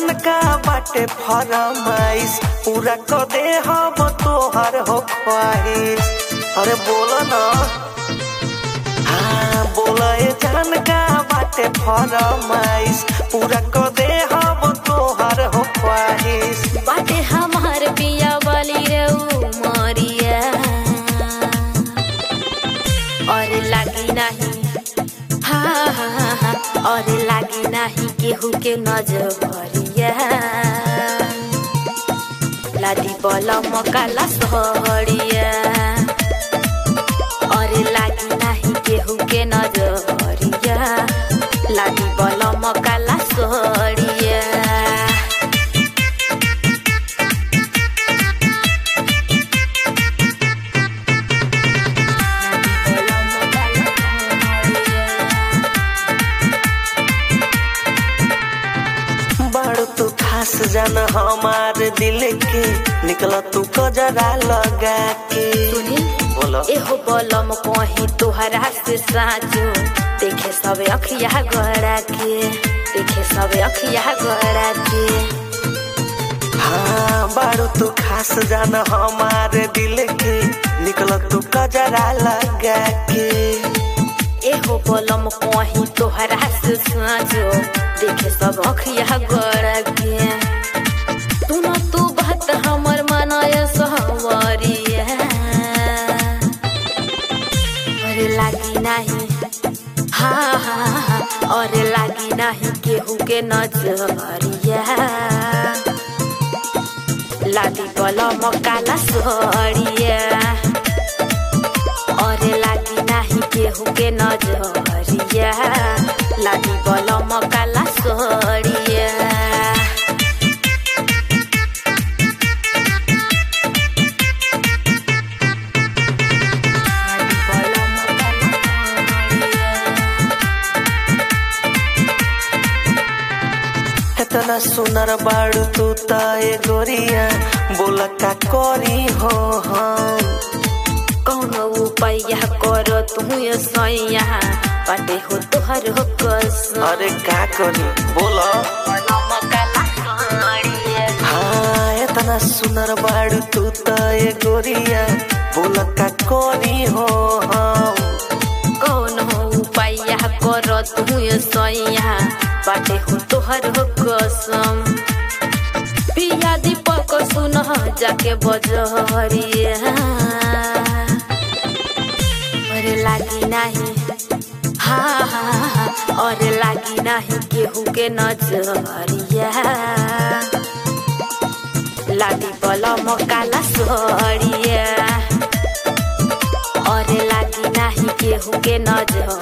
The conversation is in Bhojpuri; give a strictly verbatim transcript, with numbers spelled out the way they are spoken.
जान का बाटे फरमाइश पूरा कर दे हम तोहर हो ख्वाहिश। अरे बोला ना, हाँ बोला ए जान का बाटे फरमाइश पूरा कर दे हम तोहर हो ख्वाहिश। बाटे हमार पिया वाली रहू मरिया और लागी नहीं, हाँ हाँ हाँ और लागी नहीं केहू के नजरिया। लादी बलम काला सहरिया और लागी नहीं केहू के नजरिया। लादी बलम काला सहरिया। तू खास जान हमार दिल के निकला तू कजरा लगा के। बोलो एहो बलम कहीं तोहरा से साँचो देखे सब अखिया गड़ा के, देखे सब अखिया गड़ा के। हाँ बारू तू खास जान हमार दिल के निकला तू कजरा लगा के। एहो बलम कहीं तोहरा से साँचो देखे सब अखिया गड़ा के। तू न तू बात हमर मनाय सहवरिया और लागी नहीं, हाँ हाँ हाँ और लागी नहीं केहू के नजरिया। लादी बलम काला सहरिया और लागी नहीं केहू के नजरिया। लादी बलम काला सहरिया। इतना सुनर बाड़ू तू ताए गोरिया बोला का करी हो हम। कौन उपाय कर तू सैया बाटे हो तोहर हो कसम। अरे का करी बोला, हाँ इतना सुनर बाड़ू तू ताए गोरिया बोला का करी हो हम। कौन हो उपाय कर तू सैया बाटे हो तोहर हो कसम। पिया दीपक सुन जाके बजरिया और लागी नहीं, हाँ हाँ हाँ और लागी नहीं केहू के नजरिया। लादी बलम काला सहरिया और लागी नहीं केहू के नजरिया।